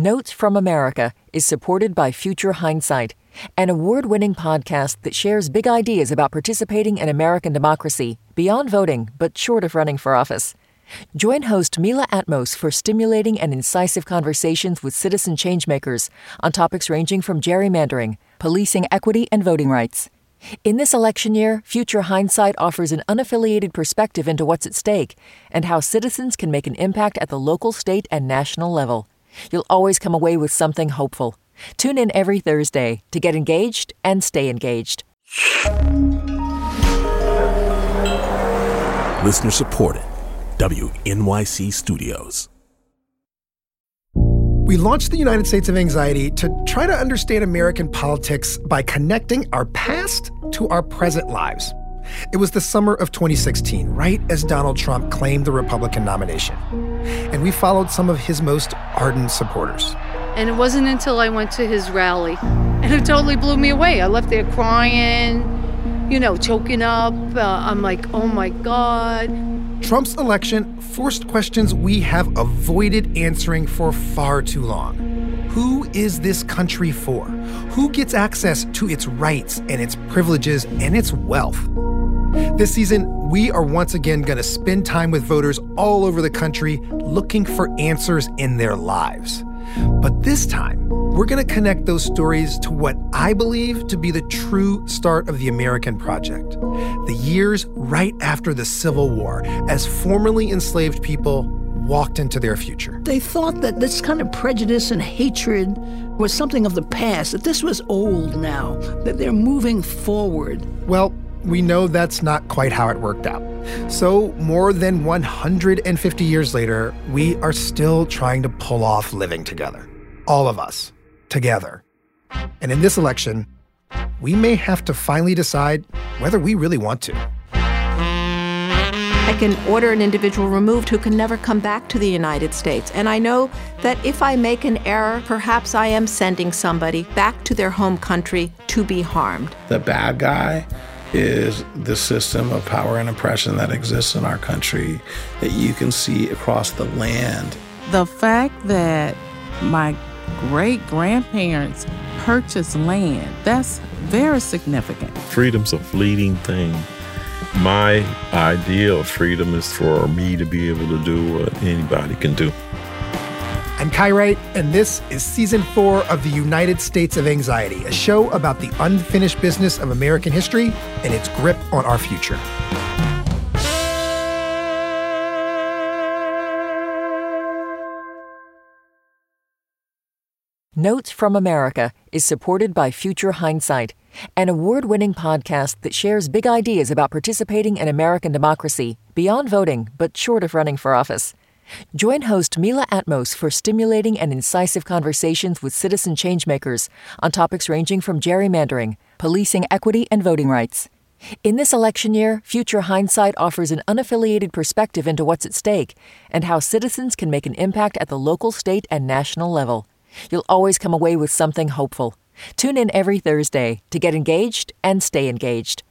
Notes from America is supported by Future Hindsight, an award-winning podcast that shares big ideas about participating in American democracy beyond voting, but short of running for office. Join host Mila Atmos for stimulating and incisive conversations with citizen changemakers on topics ranging from gerrymandering, policing equity, and voting rights. In this election year, Future Hindsight offers an unaffiliated perspective into what's at stake and how citizens can make an impact at the local, state, and national level. You'll always come away with something hopeful. Tune in every Thursday to get engaged and stay engaged. Listener supported. WNYC Studios. We launched the United States of Anxiety to try to understand American politics by connecting our past to our present lives. It was the summer of 2016, right as Donald Trump claimed the Republican nomination. And we followed some of his most ardent supporters. And it wasn't until I went to his rally, and it totally blew me away. I left there crying, choking up. I'm like, oh my God. Trump's election forced questions we have avoided answering for far too long. Who is this country for? Who gets access to its rights and its privileges and its wealth? This season, we are once again going to spend time with voters all over the country looking for answers in their lives. But this time, we're going to connect those stories to what I believe to be the true start of the American project. The years right after the Civil War, as formerly enslaved people walked into their future. They thought that this kind of prejudice and hatred was something of the past, that this was old now, that they're moving forward. Well, we know that's not quite how it worked out. So more than 150 years later, we are still trying to pull off living together. All of us, together. And in this election, we may have to finally decide whether we really want to. I can order an individual removed who can never come back to the United States. And I know that if I make an error, perhaps I am sending somebody back to their home country to be harmed. The bad guy is the system of power and oppression that exists in our country that you can see across the land. The fact that my great-grandparents purchased land, that's very significant. Freedom's a fleeting thing. My idea of freedom is for me to be able to do what anybody can do. I'm Kai Wright, and this is Season 4 of the United States of Anxiety, a show about the unfinished business of American history and its grip on our future. Notes from America is supported by Future Hindsight, an award-winning podcast that shares big ideas about participating in American democracy beyond voting, but short of running for office. Join host Mila Atmos for stimulating and incisive conversations with citizen changemakers on topics ranging from gerrymandering, policing equity, and voting rights. In this election year, Future Hindsight offers an unaffiliated perspective into what's at stake and how citizens can make an impact at the local, state, and national level. You'll always come away with something hopeful. Tune in every Thursday to get engaged and stay engaged.